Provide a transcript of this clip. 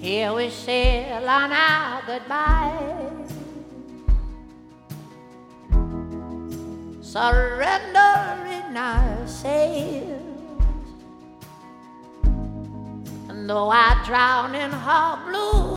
Here we sail on our goodbye, surrendering our sails. And though I drown in her blue